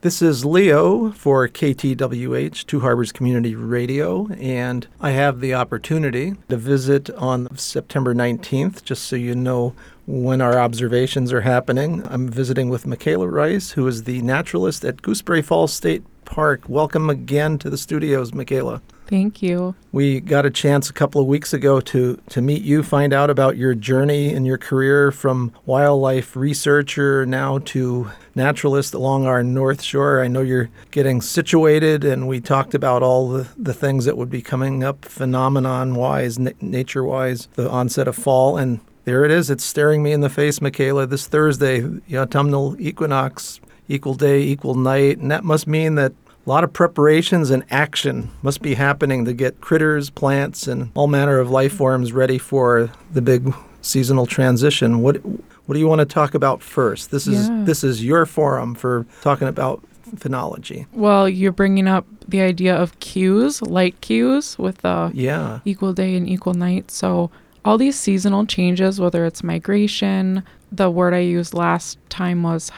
This is Leo for KTWH, Two Harbors Community Radio, and I have the opportunity to visit on September 19th, just so you know when our observations are happening. I'm visiting with Michaela Rice, who is the naturalist at Gooseberry Falls State Park. Welcome again to the studios, Michaela. Thank you. We got a chance a couple of weeks ago to meet you, find out about your journey and your career from wildlife researcher now to naturalist along our North Shore. I know you're getting situated, and we talked about all the things that would be coming up phenomenon-wise, nature-wise, the onset of fall. And there it is. It's staring me in the face, Michaela, this Thursday, the autumnal equinox, equal day, equal night. And that must mean that a lot of preparations and action must be happening to get critters, plants, and all manner of life forms ready for the big seasonal transition. What do you want to talk about first? This is your forum for talking about phenology. Well, you're bringing up the idea of cues, light cues, with the equal day and equal night. So all these seasonal changes, whether it's migration, the word I used last time was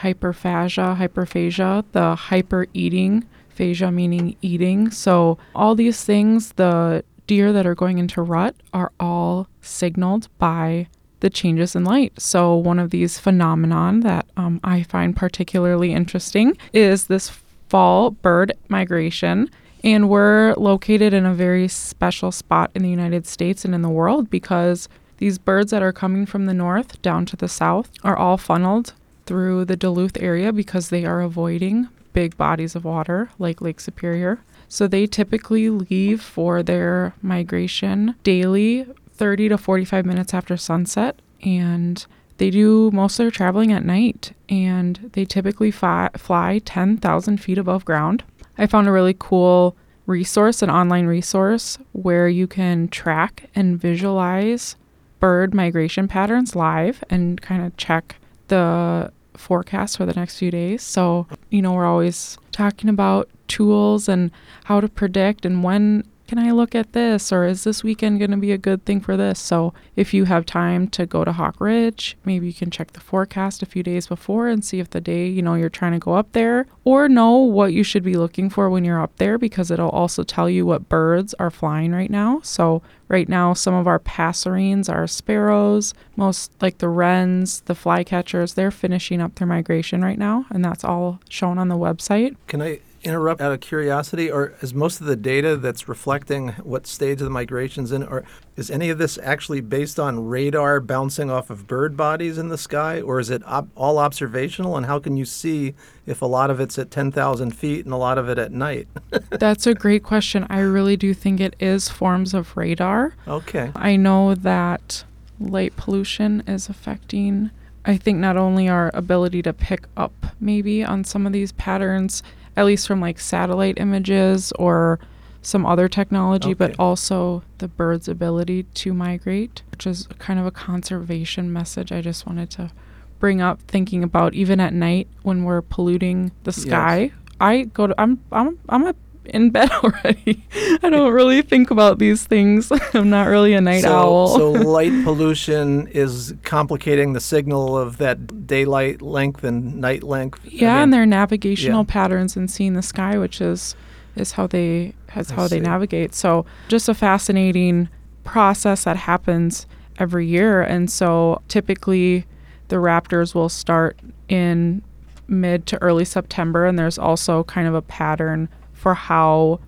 hyperphagia, the hyper eating, phagia meaning eating. So all these things, the deer that are going into rut are all signaled by the changes in light. So one of these phenomenon that I find particularly interesting is this fall bird migration. And we're located in a very special spot in the United States and in the world because these birds that are coming from the north down to the south are all funneled through the Duluth area because they are avoiding big bodies of water like Lake Superior. So they typically leave for their migration daily 30 to 45 minutes after sunset, and they do most of their traveling at night, and they typically fly 10,000 feet above ground. I found a really cool resource, an online resource, where you can track and visualize bird migration patterns live and kind of check the forecast for the next few days. So, we're always talking about tools and how to predict and when can I look at this, or is this weekend going to be a good thing for this? So if you have time to go to Hawk Ridge, maybe you can check the forecast a few days before and see if the day, you're trying to go up there, or know what you should be looking for when you're up there, because it'll also tell you what birds are flying right now. So right now, some of our passerines, our sparrows, most like the wrens, the flycatchers, they're finishing up their migration right now, and that's all shown on the website. Can I interrupt out of curiosity, or is most of the data that's reflecting what stage of the migration's in, or is any of this actually based on radar bouncing off of bird bodies in the sky, or is it all observational, and how can you see if a lot of it's at 10,000 feet and a lot of it at night? That's a great question. I really do think it is forms of radar. Okay. I know that light pollution is affecting, I think, not only our ability to pick up maybe on some of these patterns, at least from like satellite images or some other technology, but also the bird's ability to migrate, which is kind of a conservation message I just wanted to bring up, thinking about even at night when we're polluting the sky. Yes. I'm in bed already. I don't really think about these things. I'm not really a night owl. So light pollution is complicating the signal of that daylight length and night length. Yeah, and their navigational patterns and seeing the sky, which is how they navigate. So just a fascinating process that happens every year. And so typically the raptors will start in mid to early September, and there's also kind of a pattern for how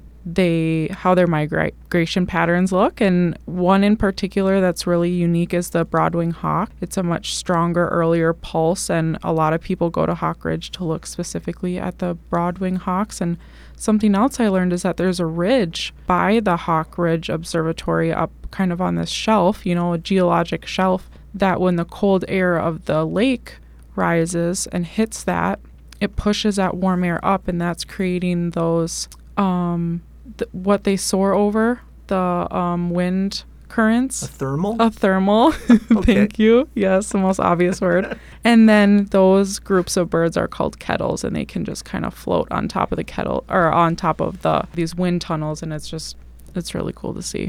their migration patterns look. And one in particular that's really unique is the broadwing hawk. It's a much stronger, earlier pulse, and a lot of people go to Hawk Ridge to look specifically at the broadwing hawks. And something else I learned is that there's a ridge by the Hawk Ridge Observatory up kind of on this shelf, a geologic shelf, that when the cold air of the lake rises and hits that, it pushes that warm air up, and that's creating those, what they soar over, the wind currents. A thermal? A thermal. Thank you. Yes, the most obvious word. And then those groups of birds are called kettles, and they can just kind of float on top of the kettle, or on top of these wind tunnels, and it's really cool to see.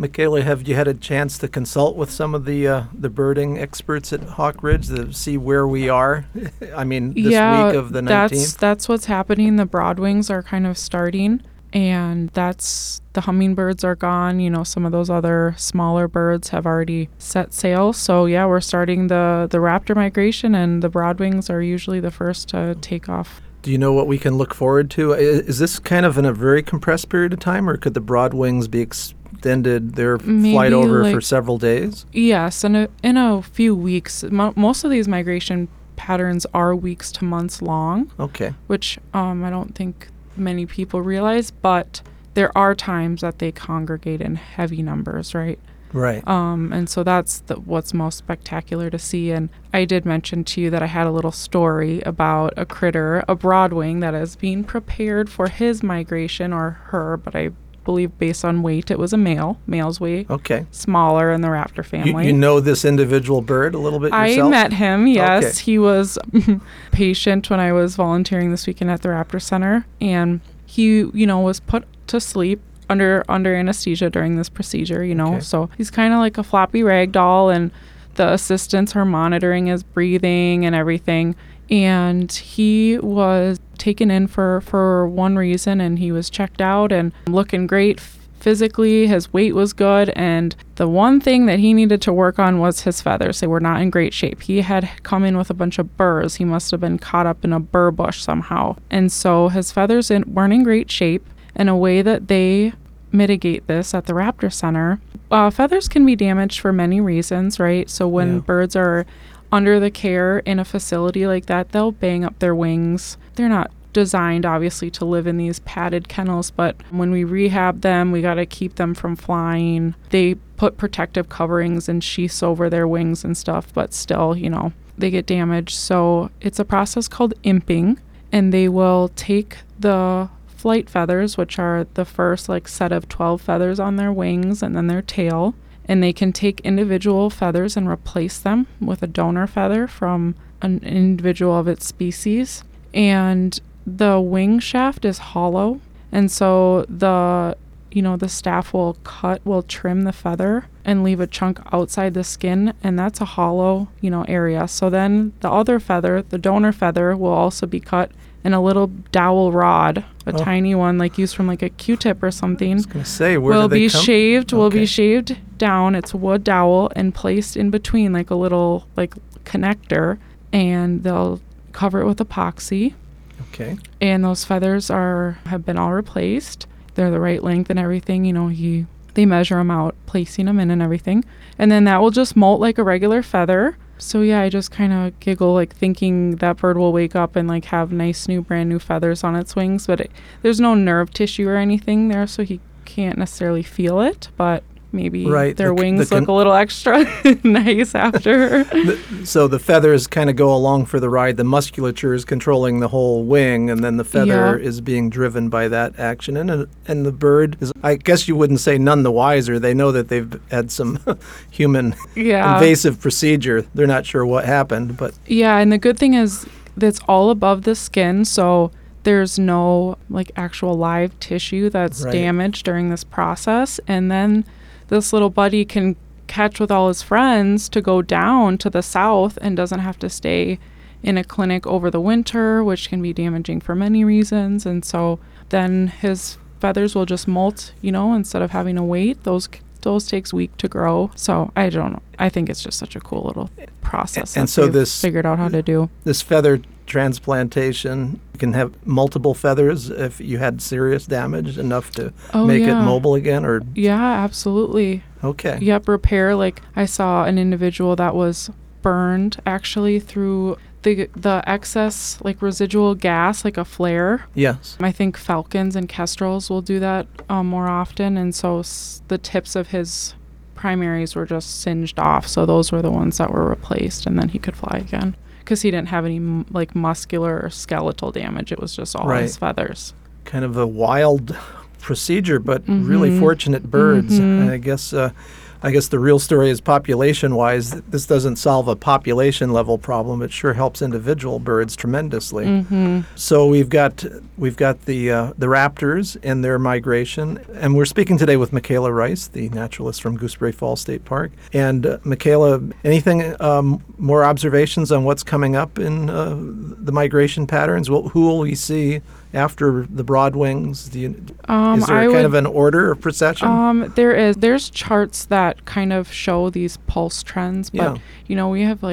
Michaela, have you had a chance to consult with some of the birding experts at Hawk Ridge to see where we are? I mean, this week of the 19th? That's what's happening. The broadwings are kind of starting, and the hummingbirds are gone. You know, some of those other smaller birds have already set sail. So, yeah, we're starting the raptor migration, and the broadwings are usually the first to take off. Do you know what we can look forward to? Is this kind of in a very compressed period of time, or could the broadwings be extended their flight over for several days? Yes, in a few weeks. Most of these migration patterns are weeks to months long. Okay. Which I don't think many people realize, but there are times that they congregate in heavy numbers, right? Right. And so that's what's most spectacular to see. And I did mention to you that I had a little story about a critter, a broadwing, that is being prepared for his migration, or her, but I believe based on weight, it was a male. Male's weight. Okay. Smaller in the raptor family. You know this individual bird a little bit yourself? I met him, yes. Okay. He was patient when I was volunteering this weekend at the Raptor Center. And he, was put to sleep under anesthesia during this procedure, Okay. So he's kind of like a floppy rag doll, and the assistants are monitoring his breathing and everything. And he was taken in for one reason, and he was checked out and looking great physically. His weight was good, and the one thing that he needed to work on was his feathers. They were not in great shape. He had come in with a bunch of burrs. He must have been caught up in a burr bush somehow. And so his feathers weren't in great shape. And a way that they mitigate this at the Raptor Center, feathers can be damaged for many reasons, right? So when birds are under the care in a facility like that, they'll bang up their wings. They're not designed, obviously, to live in these padded kennels, but when we rehab them, we got to keep them from flying. They put protective coverings and sheaths over their wings and stuff, but still, they get damaged. So it's a process called imping, and they will take the flight feathers, which are the first set of 12 feathers on their wings and then their tail, and they can take individual feathers and replace them with a donor feather from an individual of its species. And the wing shaft is hollow, and so the staff will trim the feather and leave a chunk outside the skin, and that's a hollow area. So then the other feather, the donor feather, will also be cut, and a little dowel rod, a tiny one used from a Q-tip or something, I was gonna say, will be shaved. Will be shaved down. It's a wood dowel and placed in between a little connector, and they'll cover it with epoxy. Okay. And those feathers have been all replaced. They're the right length and everything. They measure them out, placing them in and everything, and then that will just molt like a regular feather. So yeah, I just kind of giggle thinking that bird will wake up and have nice brand new feathers on its wings, but there's no nerve tissue or anything there, so he can't necessarily feel it, but maybe their wings look a little extra nice after. So the feathers kind of go along for the ride. The musculature is controlling the whole wing, and then the feather is being driven by that action. And the bird is, I guess you wouldn't say none the wiser. They know that they've had some human invasive procedure. They're not sure what happened, but... Yeah, and the good thing is that's all above the skin, so there's no actual live tissue that's damaged during this process. And then this little buddy can catch with all his friends to go down to the south and doesn't have to stay in a clinic over the winter, which can be damaging for many reasons. And so then his feathers will just molt, instead of having to wait. Those takes a week to grow. So I don't know. I think it's just such a cool little process. And so this figured out how to do. This feather transplantation, you can have multiple feathers if you had serious damage enough to make it mobile again, or... Yeah, absolutely. Okay. Yep, repair. I saw an individual that was burned actually through the excess residual gas, a flare. Yes. I think falcons and kestrels will do that more often, and so the tips of his primaries were just singed off, so those were the ones that were replaced, and then he could fly again. Because he didn't have any muscular or skeletal damage. It was just all his feathers. Kind of a wild procedure, but really fortunate birds. I guess I guess the real story is population-wise. This doesn't solve a population-level problem. It sure helps individual birds tremendously. Mm-hmm. So we've got the raptors and their migration, and we're speaking today with Michaela Rice, the naturalist from Gooseberry Falls State Park. And Michaela, anything more observations on what's coming up in the migration patterns? Who will we see after the broadwings? Is there kind of an order of procession? There's charts that kind of show these pulse trends, but we have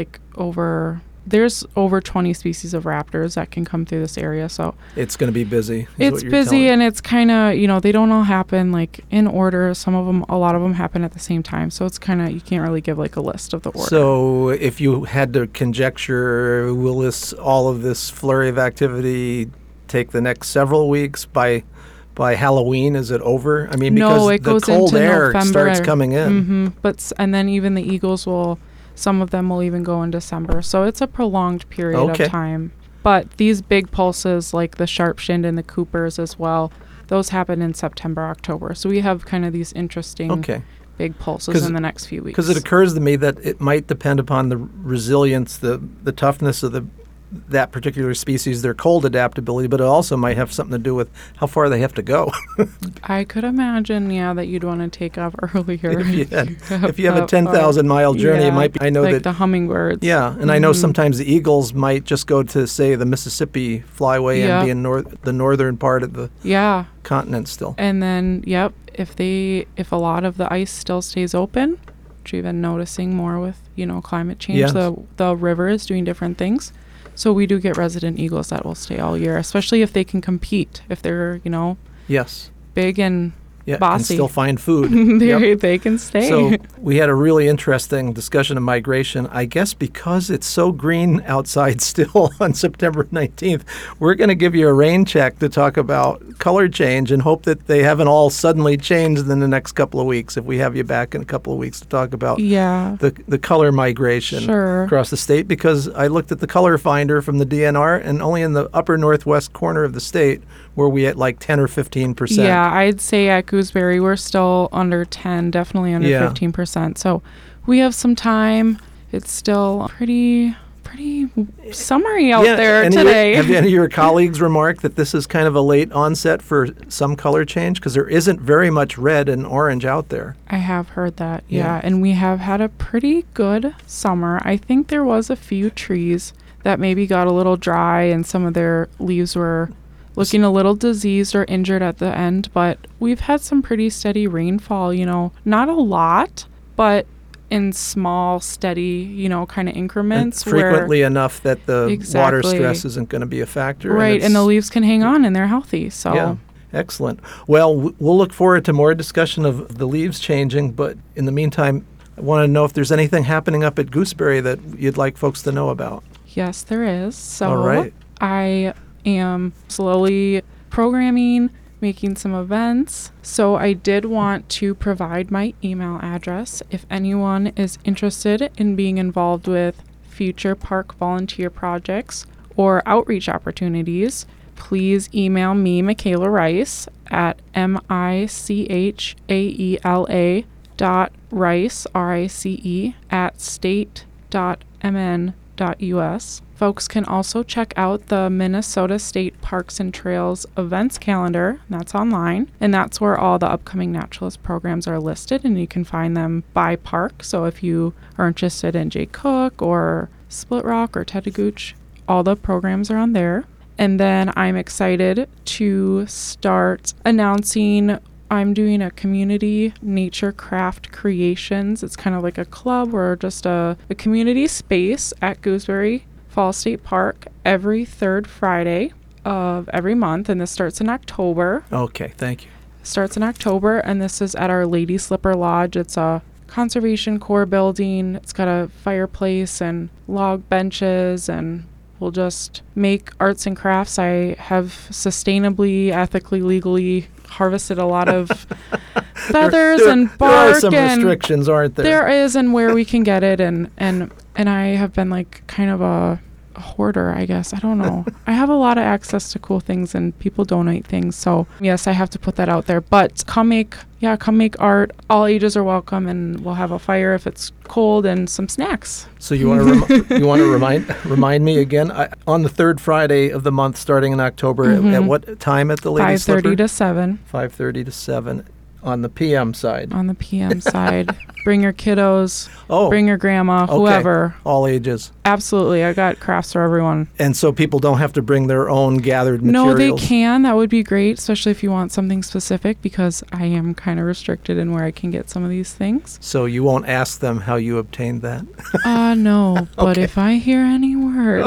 there's over 20 species of raptors that can come through this area, so it's going to be busy. It's busy, and it's kind of, they don't all happen like in order. A lot of them happen at the same time, so it's kind of, you can't really give like a list of the order. So if you had to conjecture, will all of this flurry of activity take the next several weeks? By Halloween, is it over? I mean, because it the goes cold into air November. starts coming in. Mm-hmm. And then even the eagles some of them will even go in December. So it's a prolonged period of time. But these big pulses, like the sharp-shinned and the Coopers as well, those happen in September, October. So we have kind of these interesting big pulses in the next few weeks. Because it occurs to me that it might depend upon the resilience, the toughness of that particular species, their cold adaptability, but it also might have something to do with how far they have to go. I could imagine, that you'd want to take off earlier. If you have a 10,000-mile journey, it might be. I know like the hummingbirds. Yeah, and I know sometimes the eagles might just go to, say, the Mississippi flyway and be in the northern part of the continent still. And then, if a lot of the ice still stays open, which we've been noticing more with, climate change, the river is doing different things. So we do get resident eagles that will stay all year, especially if they can compete, if they're, big and bossy. And still find food. They can stay. So we had a really interesting discussion of migration. I guess because it's so green outside still on September 19th, we're going to give you a rain check to talk about color change and hope that they haven't all suddenly changed in the next couple of weeks, if we have you back in a couple of weeks to talk about the color migration across the state. Because I looked at the color finder from the DNR, and only in the upper northwest corner of the state were we at like 10 or 15%. Yeah, I'd say at Gooseberry we're still under 10, definitely under 15%. So we have some time. It's still pretty summery out there today. Have any of your colleagues remarked that this is kind of a late onset for some color change? Because there isn't very much red and orange out there. I have heard that, and we have had a pretty good summer. I think there was a few trees that maybe got a little dry and some of their leaves were looking a little diseased or injured at the end, but we've had some pretty steady rainfall, not a lot, but in small, steady, kind of increments. And frequently enough that the water stress isn't going to be a factor. Right, and the leaves can hang on and they're healthy. So. Yeah, excellent. Well, we'll look forward to more discussion of the leaves changing, but in the meantime, I want to know if there's anything happening up at Gooseberry that you'd like folks to know about. Yes, there is. So all right. I am slowly programming, making some events. So I did want to provide my email address if anyone is interested in being involved with future park volunteer projects or outreach opportunities. Please email me, Michaela Rice, at michaela.rice, R-I-C-E, at state.mn.us. Folks can also check out the Minnesota State Parks and Trails events calendar. That's online, and that's where all the upcoming naturalist programs are listed, and you can find them by park. So if you are interested in Jay Cook or Split Rock or Tetagooch, all the programs are on there. And then I'm excited to start announcing I'm doing a community nature craft creations. It's kind of like a club or just a community space at Gooseberry Falls State Park every third Friday of every month, and this starts in October. Okay, thank you. Starts in October, and this is at our Lady Slipper Lodge. It's a conservation corps building. It's got a fireplace and log benches, and we'll just make arts and crafts. I have sustainably, ethically, legally harvested a lot of feathers and bark. There are some restrictions, aren't there? There is, and where we can get it, and I have been like kind of a a hoarder, I guess. I don't know. I have a lot of access to cool things and people donate things. So yes, I have to put that out there. But come make art. All ages are welcome, and we'll have a fire if it's cold and some snacks. So you want to remind me again on the third Friday of the month, starting in October. At what time at the Lady Slipper? 5:30 to 7. 5:30 to 7 on the PM side. On the PM side. Bring your kiddos. Oh. Bring your grandma, whoever. All ages. Absolutely. I got crafts for everyone. And so people don't have to bring their own gathered materials? No, they can. That would be great, especially if you want something specific, because I am kind of restricted in where I can get some of these things. So you won't ask them how you obtained that? No. But if I hear any word.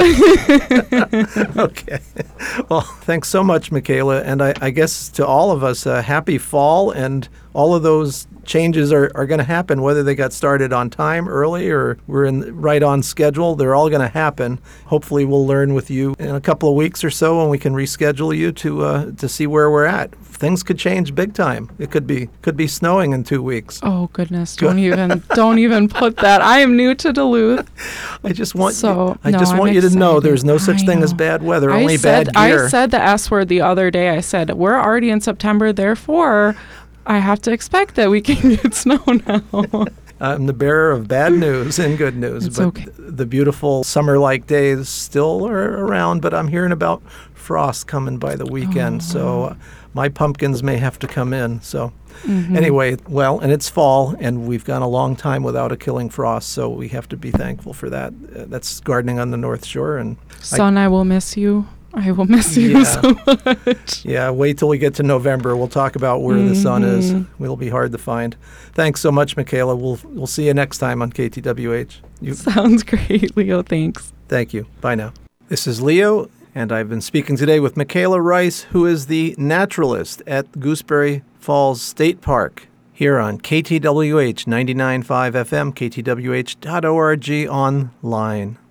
Okay. Well, thanks so much, Michaela. And I guess to all of us, happy fall, and all of those changes are going to happen, whether they got started on time early or we're right on schedule. They're all going to happen. Hopefully we'll learn with you in a couple of weeks or so, and we can reschedule you to see where we're at. Things could change big time. It could be snowing in 2 weeks. Oh goodness! Don't even put that. I am new to Duluth. I just want you to know there's no such thing as bad weather, only bad gear. I said the S word the other day. I said we're already in September, therefore I have to expect that we can get snow now. I'm the bearer of bad news and good news. It's but okay. The beautiful summer-like days still are around, but I'm hearing about frost coming by the weekend, so my pumpkins may have to come in. So anyway, and it's fall, and we've gone a long time without a killing frost, so we have to be thankful for that. That's gardening on the North Shore. And Son, I will miss you. I will miss you so much. Yeah, wait till we get to November. We'll talk about where the sun is. It'll be hard to find. Thanks so much, Michaela. We'll see you next time on KTWH. Sounds great, Leo. Thanks. Thank you. Bye now. This is Leo, and I've been speaking today with Michaela Rice, who is the naturalist at Gooseberry Falls State Park, here on KTWH 99.5 FM, KTWH.org online.